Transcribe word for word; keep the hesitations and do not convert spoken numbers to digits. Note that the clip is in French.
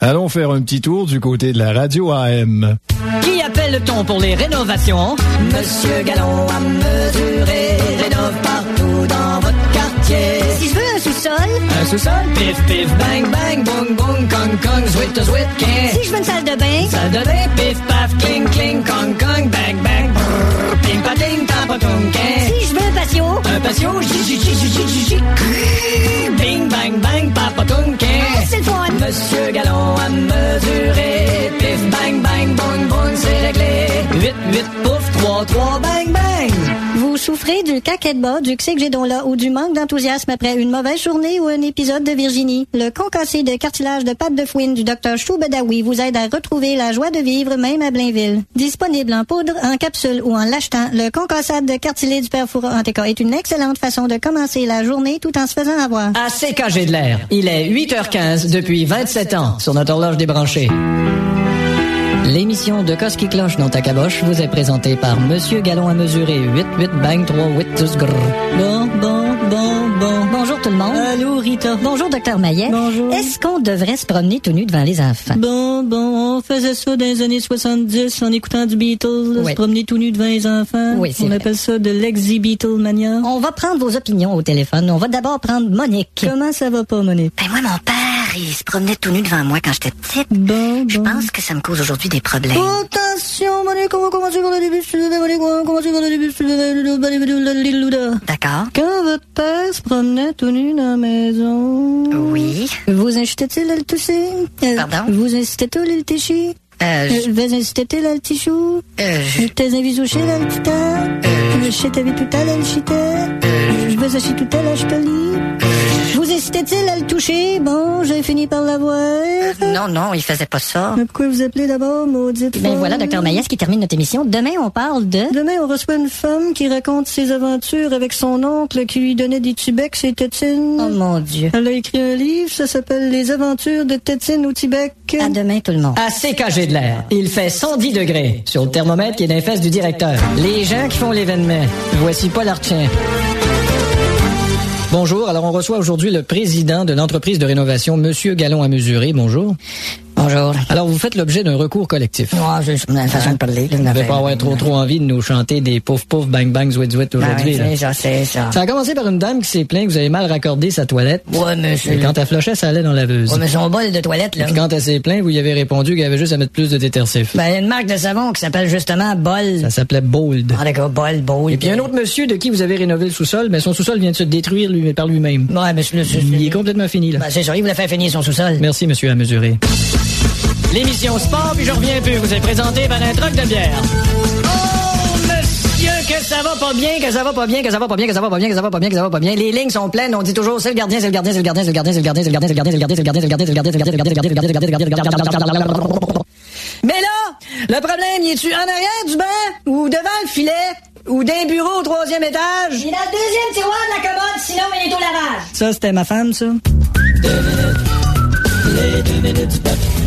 Allons faire un petit tour du côté de la radio A M. Qui appelle-t-on pour les rénovations? Monsieur Galon à mesurer, rénove partout dans votre quartier. Si je veux un sous-sol? Un sous-sol? Pif, pif, bang, bang, boum, boum, kong, kong, zwit, zwit, quin. Si je veux une salle de bain? Salle de bain, pif, paf, cling, cling, kong, kong, bang, bang, brrr, ping, pating, tapatung, quin. Si je veux un patio? Un patio, j, j, j, j, j, j, bing, bang, bang, papatung, quin. C'est le fun! Monsieur Galon à mesurer, pif, bang, bang, boum, boum, c'est réglé. huit, huit, pouf, trois, trois, bang, bang. Vous souffrez du caquet-de-bas, du que-j'ai-donc-là ou du manque d'enthousiasme après une mauvaise journée ou un épisode de Virginie? Le concassé de cartilage de pâte de fouine du docteur Choubedaoui vous aide à retrouver la joie de vivre même à Blainville. Disponible en poudre, en capsule ou en l'achetant, le concassade de cartilé du père Fouras en T K est une excellente façon de commencer la journée tout en se faisant avoir. À C K G de l'air, il est huit heures quinze depuis vingt-sept ans sur notre horloge débranchée. L'émission de Cos qui cloche dans ta caboche vous est présentée par Monsieur Galon à mesurer huit huit bang trois huit grrr. Bon, bon, bon, bon. Bonjour tout le monde. Allô, Rita. Bonjour, docteur Maillet. Bonjour. Est-ce qu'on devrait se promener tout nu devant les enfants? Bon, bon, on faisait ça dans les années soixante-dix en écoutant du Beatles, Oui. se promener tout nu devant les enfants. Oui, c'est On vrai. appelle ça de l'exhi-Beatlemania. On va prendre vos opinions au téléphone. On va d'abord prendre Monique. Comment ça va pas, Monique? Ben moi, mon père, il se promenait tout nu devant moi quand j'étais petite. Bon, Je bon. pense que ça me cause aujourd'hui des problèmes. Attention, Monique, on va commencer par le début. Monique, on va commencer par le début. D'accord. Quand votre père se promenait tout nu dans la maison... Oui. Vous incitait-il à le tousser? Euh, Pardon? Vous incitait-il à le técher? Euh, je... Euh, Vous incitait-il à le tichou? Euh, je... T'es invisouché là, le tita? Euh, Je t'avais tout à le chita? Je veux acheter tout à la chitali? Vous incitait-il à le toucher? Bon, j'ai fini par l'avoir. Non, non, il faisait pas ça. Mais pourquoi vous appelez d'abord, maudite Ben folle? voilà, docteur Maillet, ce qui termine notre émission. Demain, on parle de... Demain, on reçoit une femme qui raconte ses aventures avec son oncle qui lui donnait des tubecs et tétines. Oh mon Dieu. Elle a écrit un livre, ça s'appelle Les aventures de tétine au Tibet. À demain, tout le monde. À C K G de l'air, il fait cent dix degrés sur le thermomètre qui est dans les fesses du directeur. Les gens qui font l'événement, voici Paul Artien. Bonjour, alors on reçoit aujourd'hui le président de l'entreprise de rénovation, Monsieur Galon à mesurer. Bonjour. Bonjour. Alors, vous faites l'objet d'un recours collectif. Ouais, j'ai une façon de parler. Vous ne devez pas avoir trop trop envie de nous chanter des pouf pouf bang bang zouet zouet aujourd'hui. Ben, là. c'est ça, c'est ça. Ça a commencé par une dame qui s'est plainte que vous avez mal raccordé sa toilette. Ouais, monsieur. Et quand elle flochait, ça allait dans la laveuse. Ouais, mais son bol de toilette, là. Et puis quand elle s'est plainte, vous y avez répondu qu'il y avait juste à mettre plus de détergif. Ben, il y a une marque de savon qui s'appelle justement Bol. Ça s'appelait Bold. Ah, d'accord, Bol, Bol. Et puis un autre monsieur de qui vous avez rénové le sous-sol, mais son sous-sol vient de se détruire lui, par lui-même. Ouais, mais c'est... Il est complètement fini, là. Ben, c'est sûr, il voulait faire finir son sous-sol. Merci, monsieur à mesurer. L'émission Sport, puis je reviens plus, vous est présentée par un troc de bière. Oh, monsieur, que ça va pas bien, que ça va pas bien, que ça va pas bien, que ça va pas bien, que ça va pas bien, que ça va pas bien. Les lignes sont pleines, on dit toujours c'est le gardien, c'est le gardien, c'est le gardien, c'est le gardien, c'est le gardien, c'est le gardien, c'est le gardien, c'est le gardien, c'est le gardien, c'est le gardien, c'est le gardien, c'est le gardien, c'est le gardien, c'est le gardien, c'est le gardien, c'est le gardien, c'est le gardien. Mais là, le problème, il est-tu en arrière du banc, ou devant le filet, ou d'un bureau au troisième étage? Il est dans le deuxième tiroir de la commode, sinon il est au lavage. Ça, c'était ma femme, ça. Les deux minutes du peuple.